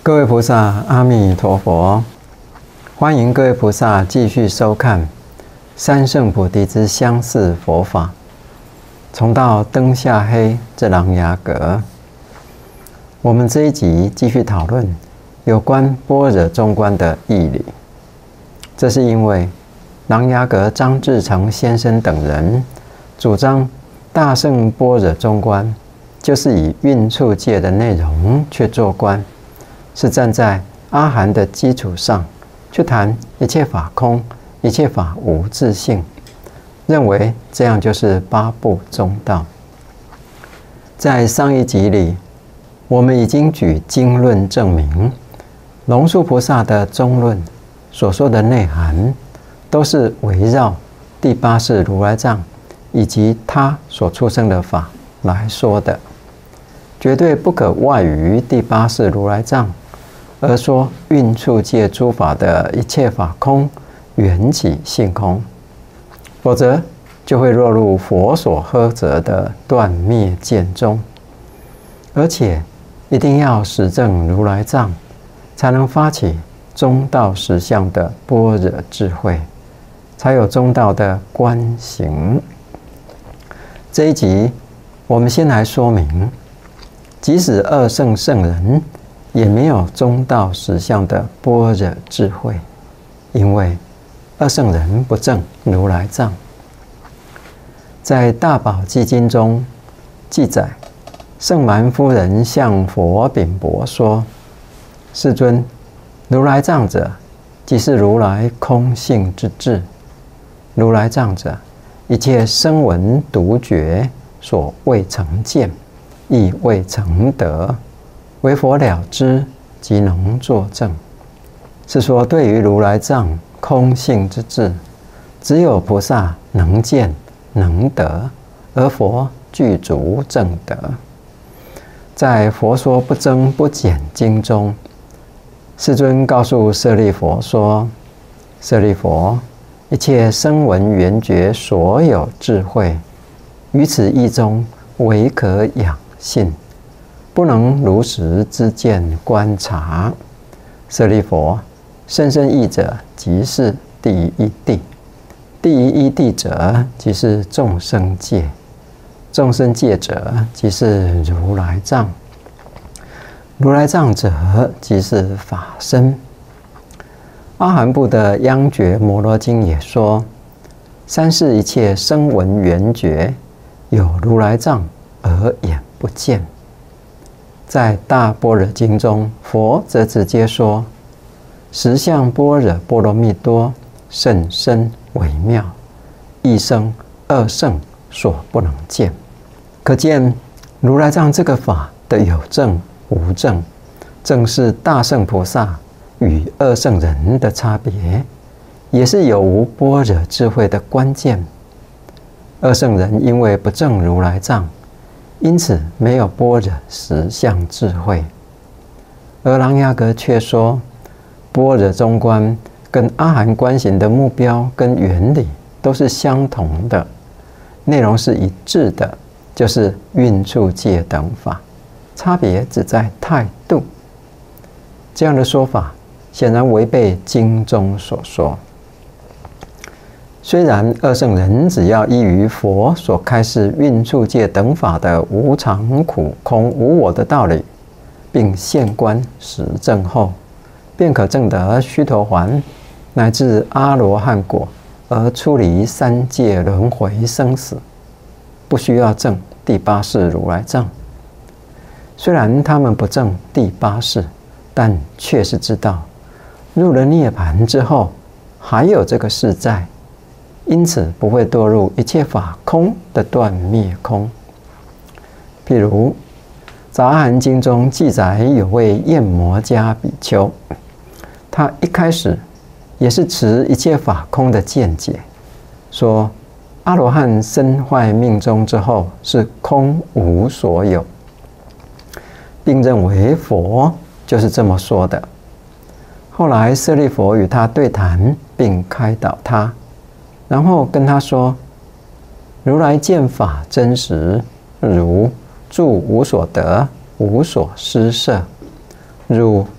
各位菩萨，阿弥陀佛！欢迎各位菩萨继续收看三圣菩提之相似佛法。重到灯下黑之琅琊阁，我们这一集继续讨论有关般若中观的义理。这是因为琅琊阁张志成先生等人主张大乘般若中观，就是以蕴处界的内容去做观，是站在阿含的基础上去谈一切法空，一切法无自性，认为这样就是八部中道。在上一集里，我们已经举经论证明，龙树菩萨的中论所说的内涵，都是围绕第八世如来藏以及他所出生的法来说的，绝对不可外于第八世如来藏，而说蕴处界诸法的一切法空，缘起性空，否则就会落入佛所呵责的断灭见中。而且一定要实证如来藏，才能发起中道实相的般若智慧，才有中道的观行。这一集我们先来说明，即使二圣圣人也没有中道实相的般若智慧，因为二圣人不证如来藏。在大宝积经中记载，圣蛮夫人向佛禀驳说：世尊，如来藏者，即是如来空性之智。如来藏者，一切声闻独觉所未曾见，亦未曾得，唯佛了知，即能作证。是说，对于如来藏空性之智，只有菩萨能见能得，而佛具足正得。在《佛说不增不减经》中，世尊告诉舍利弗说：舍利弗，一切声闻缘觉所有智慧，于此义中唯可养信，不能如实知见观察。舍利弗，甚深义者，即是第一谛。第一谛者，即是众生界。众生界者，即是如来藏。如来藏者，即是法身。阿含部的《央觉摩罗经》也说：三世一切声闻缘觉，有如来藏而眼不见。在《大般若经》中，佛则直接说：实相般若波罗蜜多，甚深微妙，一生二圣所不能见。可见如来藏这个法的有证无证，正是大圣菩萨与二圣人的差别，也是有无般若智慧的关键。二圣人因为不证如来藏，因此没有般若实相智慧。而琅琊阁却说，般若中观跟阿含观行的目标跟原理都是相同的，内容是一致的，就是蕴处界等法，差别只在态度。这样的说法显然违背经中所说。虽然二圣人只要依于佛所开示蕴处界等法的无常、苦、空、无我的道理，并现观实证后，便可证得须陀洹乃至阿罗汉果，而出离三界轮回生死，不需要证第八世如来藏。虽然他们不证第八世，但却是知道入了涅槃之后还有这个世在，因此不会堕入一切法空的断灭空。譬如《杂含经》中记载，有位焰摩迦比丘，他一开始也是持一切法空的见解，说阿罗汉身坏命终之后是空无所有，并认为佛就是这么说的。后来舍利弗与他对谈，并开导他，然后跟他说：如来见法真实，如住无所得，无所施设，如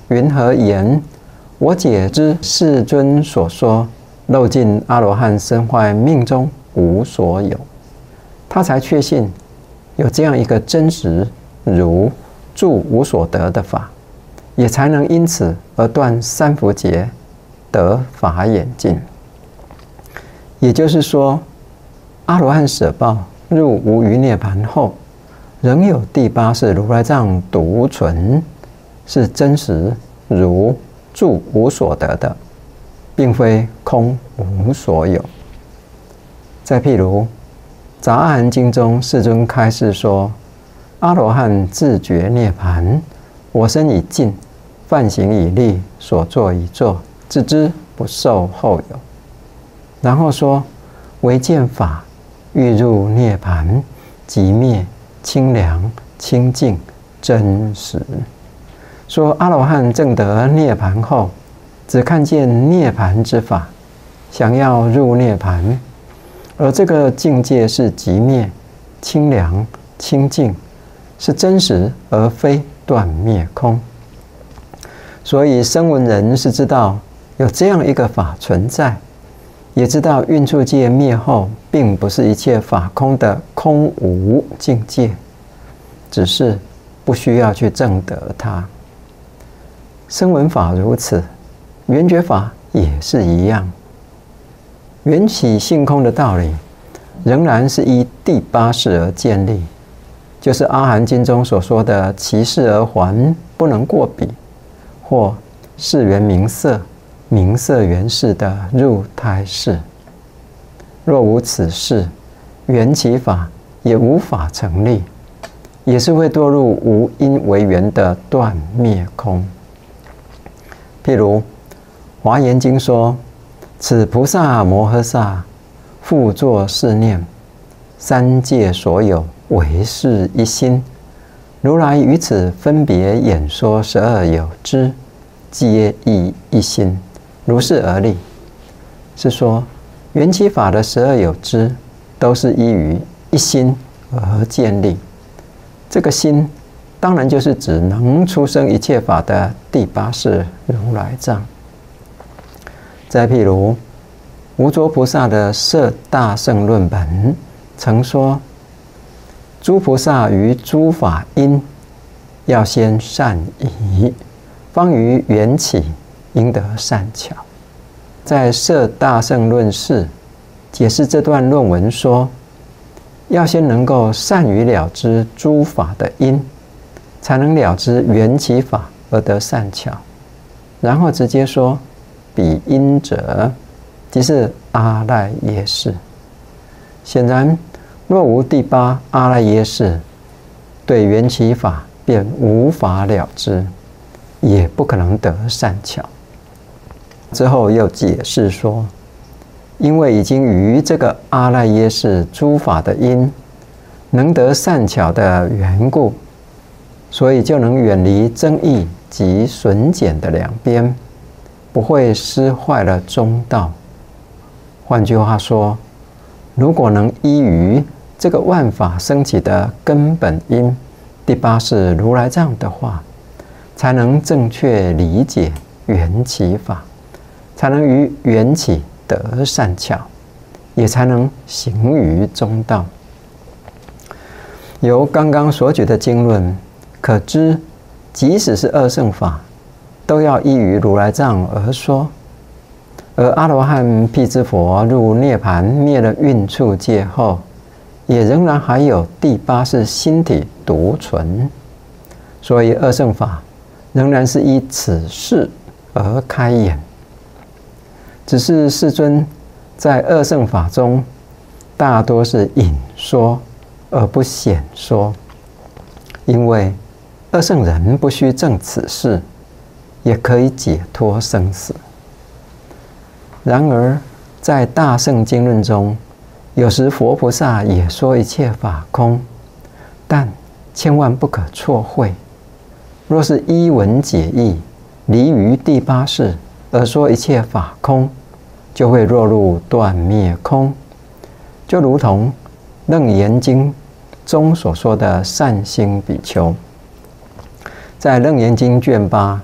云何言？我解之世尊所说，漏尽阿罗汉身坏命中无所有。他才确信有这样一个真实如住无所得的法，也才能因此而断三伏劫，得法眼净。也就是说，阿罗汉舍报入无余涅盘后，仍有第八世如来藏独存，是真实如住无所得的，并非空无所有。再譬如《杂阿含经》中，世尊开示说：阿罗汉自觉涅盘，我身已尽，梵行已立，所作已作，自知不受后有。然后说：唯见法欲入涅盘，即灭，清凉清净真实。说阿罗汉证得涅盘后，只看见涅盘之法，想要入涅盘，而这个境界是即灭、清凉、清净，是真实而非断灭空。所以声闻人是知道有这样一个法存在，也知道蕴处界灭后并不是一切法空的空无境界，只是不需要去证得它。声闻法如此，缘觉法也是一样。缘起性空的道理仍然是依第八世而建立，就是阿含经中所说的其事而还，不能过彼，或事缘名色，名色缘事的入胎事。若无此事，缘起法也无法成立，也是会堕入无因为缘的断灭空。譬如《华严经》说：此菩萨摩诃萨复作是念，三界所有唯是一心，如来于此分别演说12有支，皆亦一心，如是而立。是说缘起法的12有支都是依于一心而建立。这个心当然就是指能出生一切法的第八世如来藏。再譬如无着菩萨的《摄大乘论本》曾说：诸菩萨于诸法因，要先善已，方于缘起应得善巧。在《摄大乘论释》解释这段论文说，要先能够善于了知诸法的因，才能了知缘起法而得善巧。然后直接说：彼因者，即是阿赖耶识。显然，若无第八阿赖耶识，对缘起法便无法了知，也不可能得善巧。之后又解释说，因为已经于这个阿赖耶识诸法的因，能得善巧的缘故，所以就能远离争议及损减的两边，不会失坏了中道。换句话说，如果能依于这个万法升起的根本因第八世如来藏的话，才能正确理解缘起法，才能于缘起得善巧，也才能行于中道。由刚刚所举的经论可知，即使是二乘法，都要依于如来藏而说。而阿罗汉辟支佛入涅盘灭了蕴处界后，也仍然还有第八世心体独存，所以二乘法仍然是依此事而开演。只是世尊在二乘法中，大多是隐说而不显说，因为二乘人不须证此事，也可以解脱生死。然而，在大乘经论中，有时佛菩萨也说一切法空，但千万不可错会。若是依文解义，离于第八世而说一切法空，就会落入断灭空，就如同《楞严经》中所说的善心比丘。在《楞严经》卷8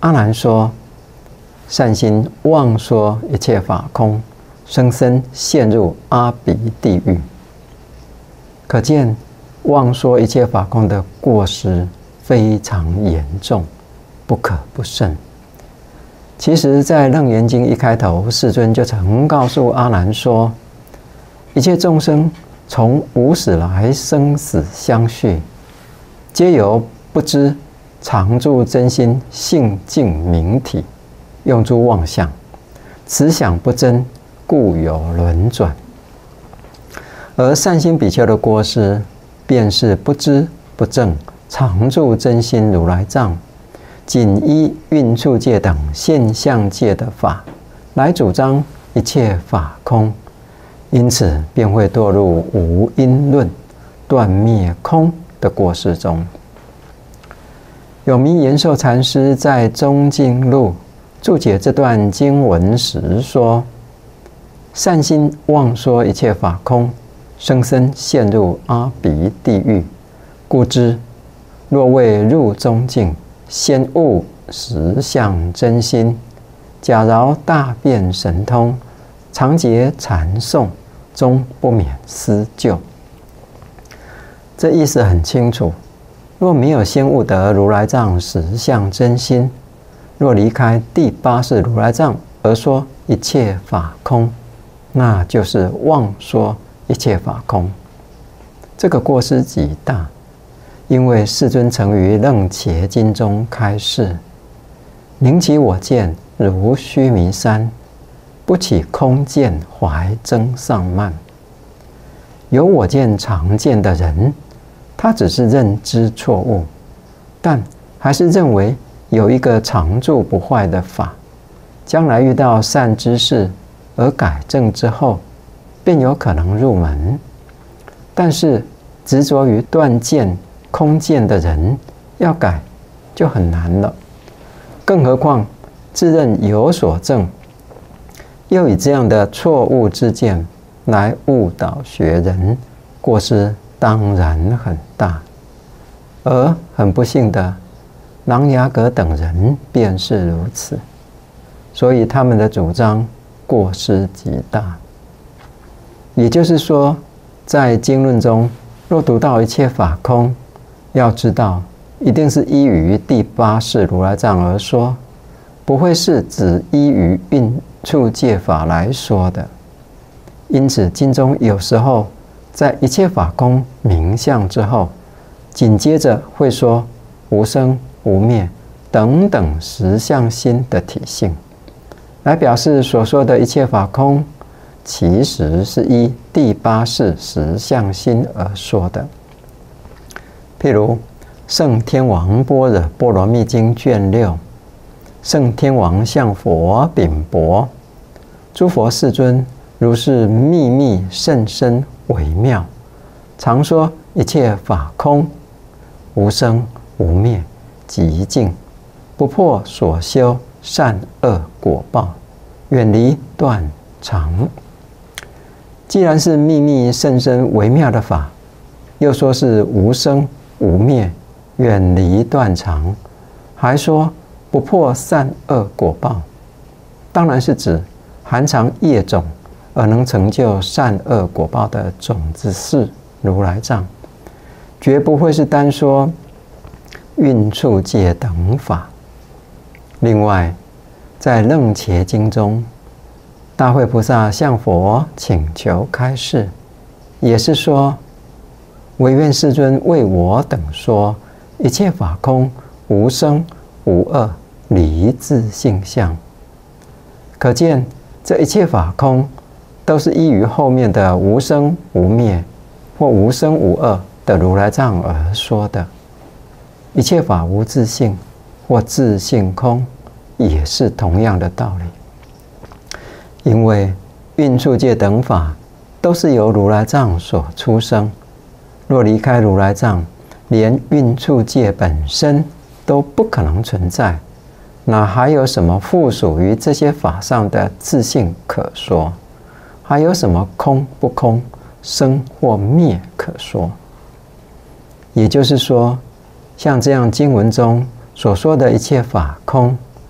阿难说：善心妄说一切法空，生生陷入阿鼻地狱。可见妄说一切法空的过失非常严重，不可不慎。其实在《楞严经》一开头，世尊就曾告诉阿难说：一切众生从无始来生死相续，皆由不知常住真心性净明体，用诸妄想，此想不真，故有轮转。而善心比丘的过失，便是不知不正常住真心如来藏，仅依蕴处界等现象界的法来主张一切法空，因此便会堕入无因论、断灭空的过失中。有名延寿禅师在《中经录》注解这段经文时说：善心妄说一切法空，生生陷入阿鼻地狱。故知若未入中境，先悟实相真心，假饶大辩神通，常结禅诵，终不免思救。这意思很清楚。若没有先悟得如来藏实相真心，若离开第八世如来藏而说一切法空，那就是妄说一切法空。这个过失极大，因为世尊曾于《楞伽经》中开示：宁起我见如须弥山，不起空见怀增上慢。有我见常见的人，他只是认知错误，但还是认为有一个常住不坏的法，将来遇到善知识而改正之后，便有可能入门。但是执着于断见、空见的人，要改就很难了。更何况自认有所证，又以这样的错误之见来误导学人，过失当然很大。而很不幸的，琅琊阁等人便是如此，所以他们的主张过失极大。也就是说，在经论中若读到一切法空，要知道一定是依于第八世如来藏而说，不会是只依于蕴处界法来说的。因此经中有时候在一切法空名相之后，紧接着会说无生无灭等等实相心的体性，来表示所说的一切法空其实是依第八世实相心而说的。譬如《圣天王般若波罗蜜经》卷6，圣天王向佛禀薄：诸佛世尊，如是秘密甚深微妙，常说一切法空，无生无灭，极静，不破所修善恶果报，远离断常。既然是秘密甚深微妙的法，又说是无生无灭，远离断常，还说不破善恶果报，当然是指含藏业种而能成就善恶果报的种子是如来藏，绝不会是单说蕴处界等法。另外，在《楞伽经》中，大慧菩萨向佛请求开示，也是说：唯愿世尊为我等说一切法空，无生无恶，离自性相。可见这一切法空都是依于后面的无生无灭或无生无恶的如来藏而说的。一切法无自性或自性空，也是同样的道理。因为蕴处界等法都是由如来藏所出生，若离开如来藏，连蕴处界本身都不可能存在，哪还有什么附属于这些法上的自性可说？还有什么空不空、生或灭可说？也就是说，像这样经文中所说的一切法空，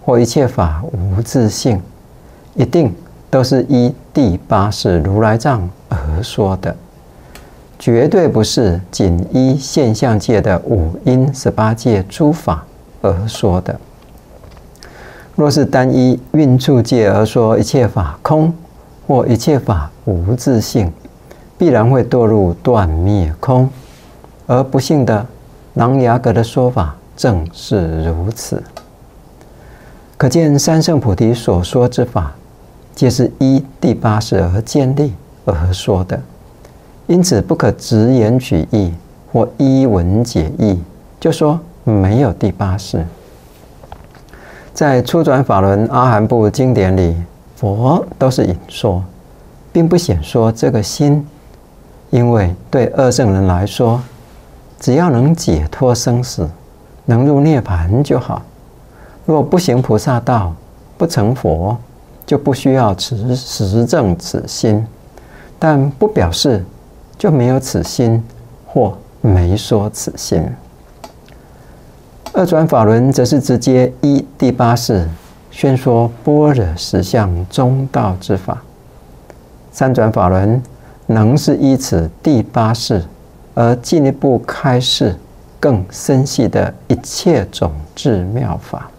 或一切法无自性，一定都是依第八世如来藏而说的，绝对不是仅依现象界的五阴18界诸法而说的。若是单依蕴处界而说一切法空或一切法无自性，必然会堕入断灭空。而不幸的琅琊阁的说法正是如此。可见三圣菩提所说之法，皆是依第八世而建立而说的，因此不可直言取义或依文解义，就说没有第八世。在初转法轮阿含部经典里，佛都是引说，并不显说这个心，因为对二圣人来说，只要能解脱生死，能入涅槃就好。若不行菩萨道，不成佛，就不需要实证此心，但不表示就没有此心，或没说此心。二转法轮则是直接依第八世宣说般若实相中道之法。三转法轮能是依此第八世而进一步开示更深细的一切种智妙法。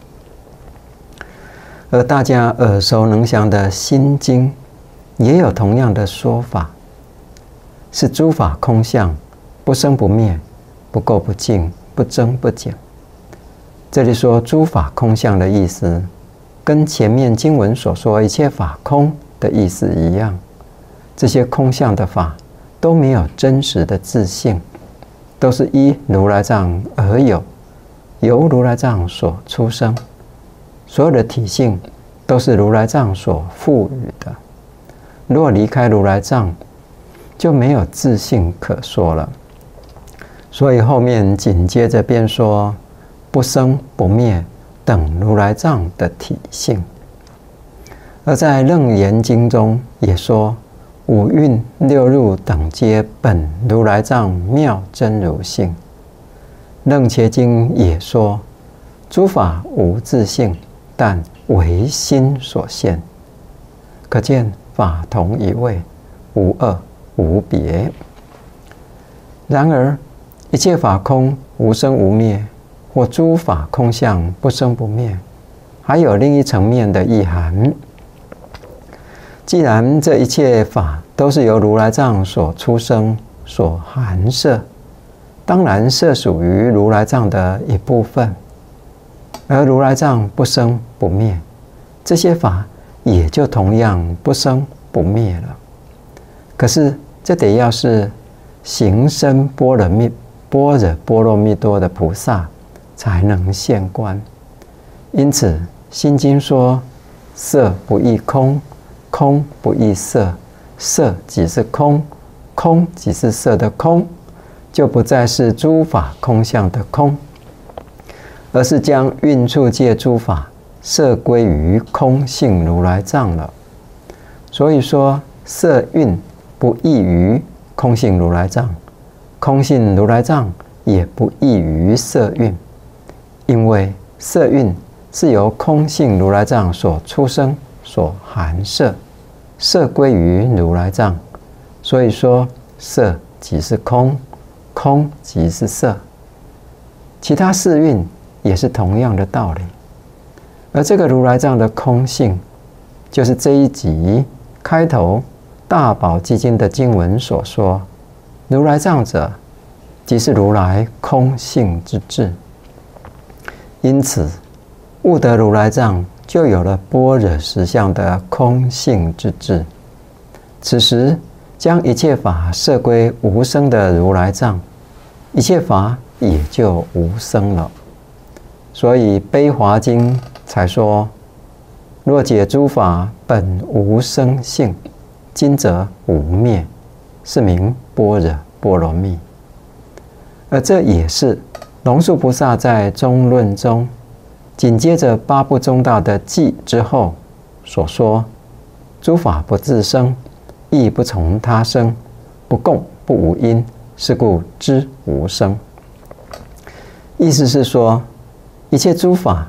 而大家耳熟能详的心经也有同样的说法，是诸法空相，不生不灭，不垢不净，不增不减。这里说诸法空相的意思，跟前面经文所说一切法空的意思一样。这些空相的法都没有真实的自性，都是依如来藏而有，由如来藏所出生。所有的体性都是如来藏所赋予的。若离开如来藏，就没有自性可说了。所以后面紧接着便说不生不灭等如来藏的体性。而在楞严经中也说五蕴六入等皆本如来藏妙真如性。楞伽经也说诸法无自性，但唯心所现。可见法同一位，无二无别。然而一切法空，无生无灭，或诸法空相，不生不灭，还有另一层面的意涵。既然这一切法都是由如来藏所出生、所含摄，当然摄属于如来藏的一部分。而如来藏不生不灭，这些法也就同样不生不灭了。可是这得要是行深般若波罗蜜多的菩萨才能现观。因此心经说色不异空，空不异色，色即是空，空即是色的空，就不再是诸法空相的空，而是将蕴处界诸法摄归于空性如来藏了。所以说色蕴不异于空性如来藏，空性如来藏也不异于色蕴，因为色蕴是由空性如来藏所出生、所含摄，摄归于如来藏。所以说色即是空，空即是色。其他四蕴也是同样的道理。而这个如来藏的空性，就是这一集开头大宝积经的经文所说，如来藏者即是如来空性之智。因此悟得如来藏，就有了般若实相的空性之智。此时将一切法摄归无生的如来藏，一切法也就无生了。所以悲华经才说，若解诸法本无生性，今则无灭，是名般若波罗蜜。而这也是龙树菩萨在中论中紧接着八部中道的记之后所说，诸法不自生，亦不从他生，不共不无因，是故知无生。意思是说，一切诸法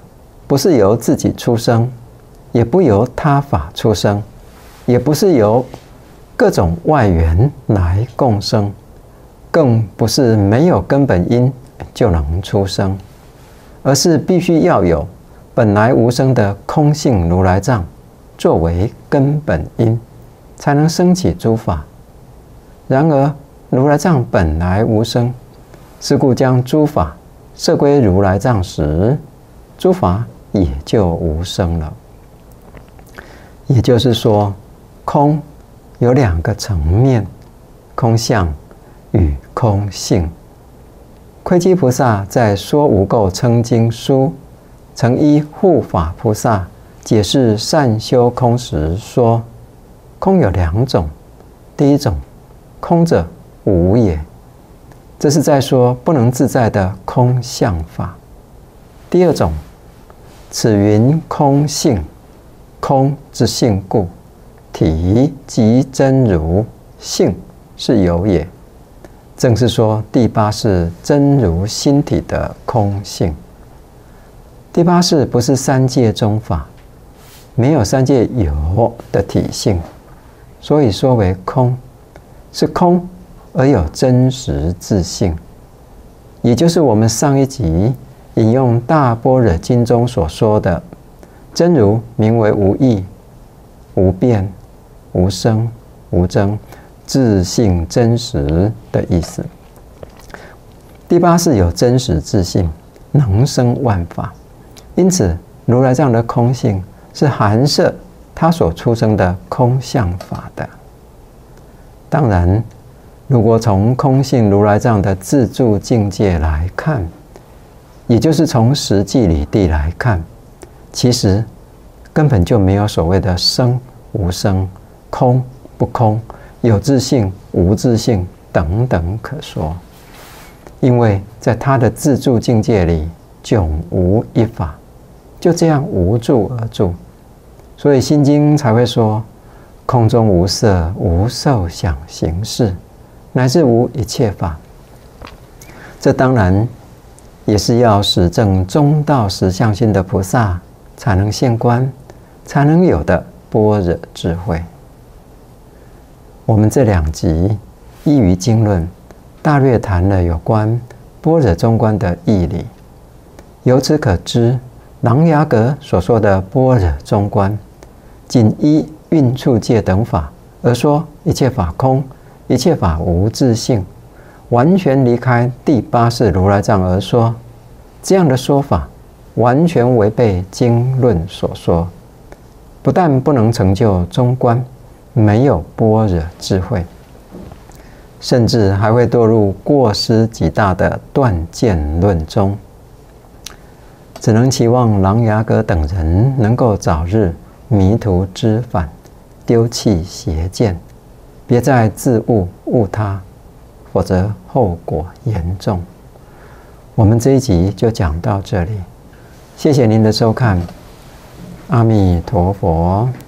不是由自己出生，也不由他法出生，也不是由各种外缘来共生，更不是没有根本因就能出生，而是必须要有本来无生的空性如来藏作为根本因，才能生起诸法。然而如来藏本来无生，是故将诸法摄归如来藏时，诸法也就无生了。也就是说，空有两个层面，空相与空性。窥基菩萨在《说无垢称经书》曾依护法菩萨解释善修空时说，空有两种，第一种，空者无也，这是在说不能自在的空相法。第二种，此云空性，空之性故，体即真如，性是有也。正是说第八是真如心体的空性。第八是不是三界中法，没有三界有的体性，所以说为空，是空而有真实自性，也就是我们上一集引用《大般若经》中所说的真如名为无异、无变、无生、无争，自性真实的意思。第八是有真实自性，能生万法，因此如来藏的空性是含摄他所出生的空相法的。当然，如果从空性如来藏的自住境界来看，也就是从实际理地来看，其实根本就没有所谓的生无生、空不空、有自性无自性等等可说，因为在他的自住境界里迥无一法，就这样无住而住，所以心经才会说空中无色无受想行识，乃至无一切法。这当然也是要实证中道实相心的菩萨才能现观，才能有的般若智慧。我们这两集依于经论大略谈了有关般若中观的义理，由此可知，琅琊阁所说的般若中观，仅依蕴处界等法而说一切法空，一切法无自性，完全离开第八识如来藏而说，这样的说法完全违背经论所说，不但不能成就中观，没有般若智慧，甚至还会堕入过失极大的断见论中。只能期望琅琊阁等人能够早日迷途知返，丢弃邪见，别再自误误他，否则后果严重。我们这一集就讲到这里，谢谢您的收看，阿弥陀佛。